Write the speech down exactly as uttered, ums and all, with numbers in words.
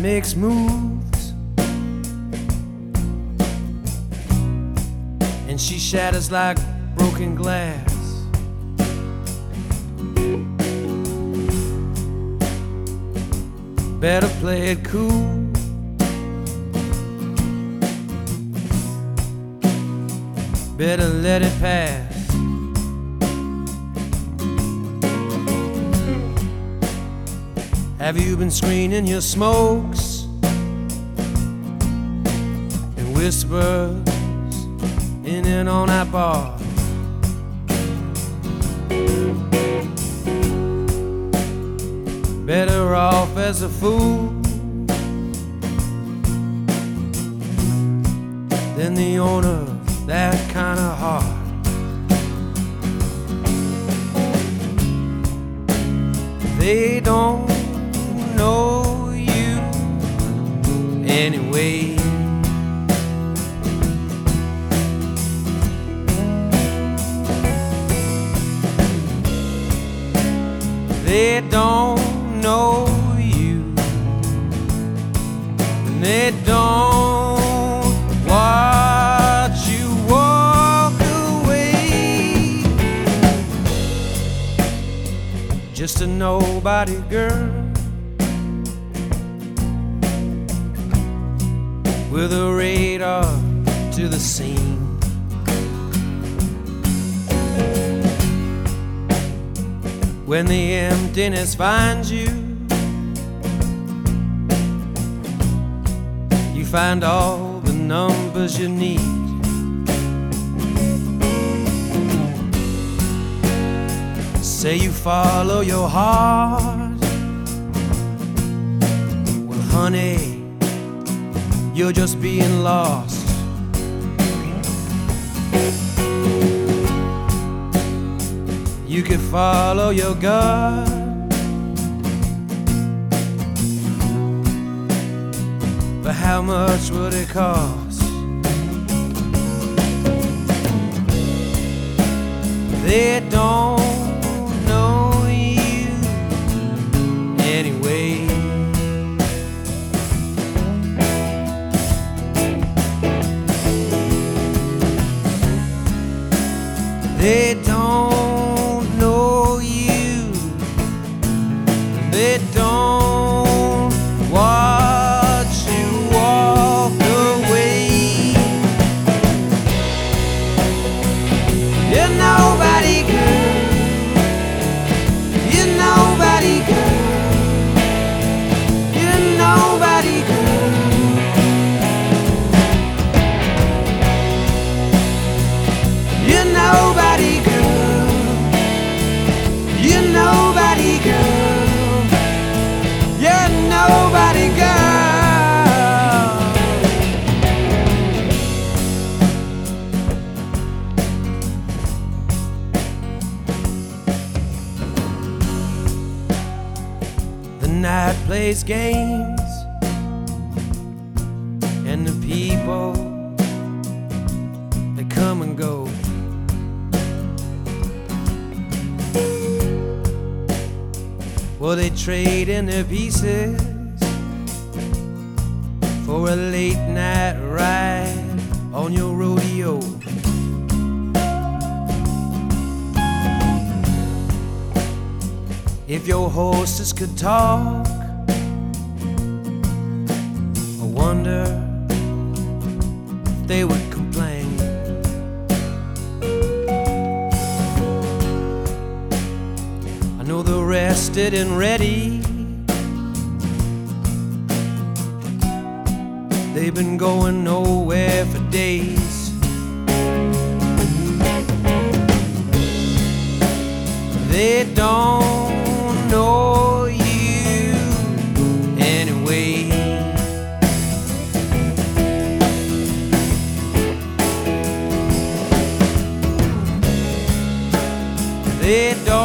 makes moves, and she shatters like broken glass. Better play it cool, better let it pass. Have you been screening your smokes and whispers in and on that bar? Better off as a fool than the owner of that kind of heart. They don't know you anyway. They don't know you, and they don't watch you walk away. Just a nobody girl with a radar to the scene. When the emptiness finds you, you find all the numbers you need. Say you follow your heart, well honey, you're just being lost. You could follow your gut, but how much would it cost? They don't know you anyway. They don't know you. They don't watch you walk away. You're nobody, girl. You're nobody, girl. You're nobody, girl. You're nobody, girl. You're nobody, girl. You're nobody, girl. The night plays games, and the people, they come and go. Well, they trade in their pieces for a late night ride on your rodeo. If your horses could talk, I wonder if they would complain. I know they're rested and ready. They've been going nowhere for days. They don't know you anyway. They don't